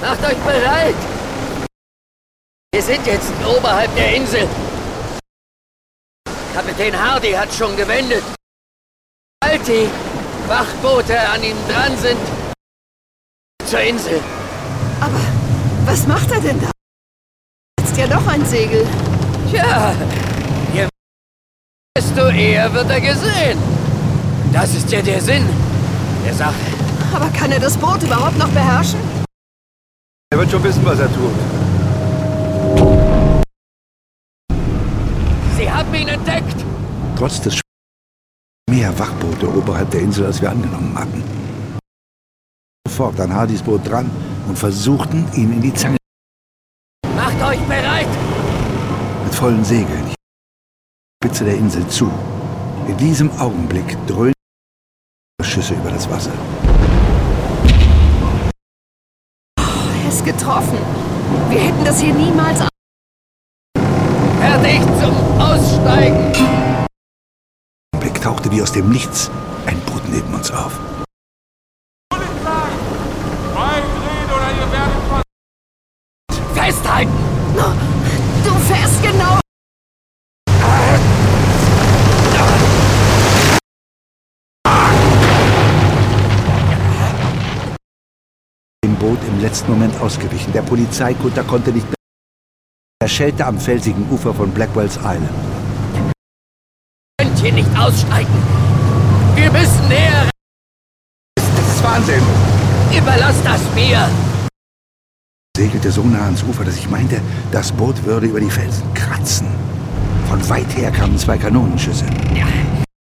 Macht euch bereit! Wir sind jetzt oberhalb der Insel. Kapitän Hardy hat schon gewendet. Sobald die Wachboote an ihm dran sind, zur Insel. Aber was macht er denn da? Jetzt ja doch ein Segel. Tja, je desto eher wird er gesehen. Das ist ja der Sinn der Sache. Aber kann er das Boot überhaupt noch beherrschen? Er wird schon wissen, was er tut. Sie haben ihn entdeckt! Trotz des mehr Wachboote oberhalb der Insel, als wir angenommen hatten. Sofort an Hardys Boot dran und versuchten, ihn in die Zange. Macht euch bereit! Mit vollen Segeln. Die Spitze der Insel zu. In diesem Augenblick dröhnten Schüsse über das Wasser. Er ist getroffen. Wir hätten das hier niemals... Fertig zum Aussteigen! Im Blick tauchte wie aus dem Nichts ein Boot neben uns auf. Festhalten! Du fährst genau... Dem Boot im letzten Moment ausgewichen. Der Polizeikutter konnte nicht mehr. Er schellte am felsigen Ufer von Blackwell's Island. Ihr könnt hier nicht aussteigen! Wir müssen näher! Das ist Wahnsinn! Überlasst das mir! Segelte so nah ans Ufer, dass ich meinte, das Boot würde über die Felsen kratzen. Von weit her kamen 2 Kanonenschüsse. Ja.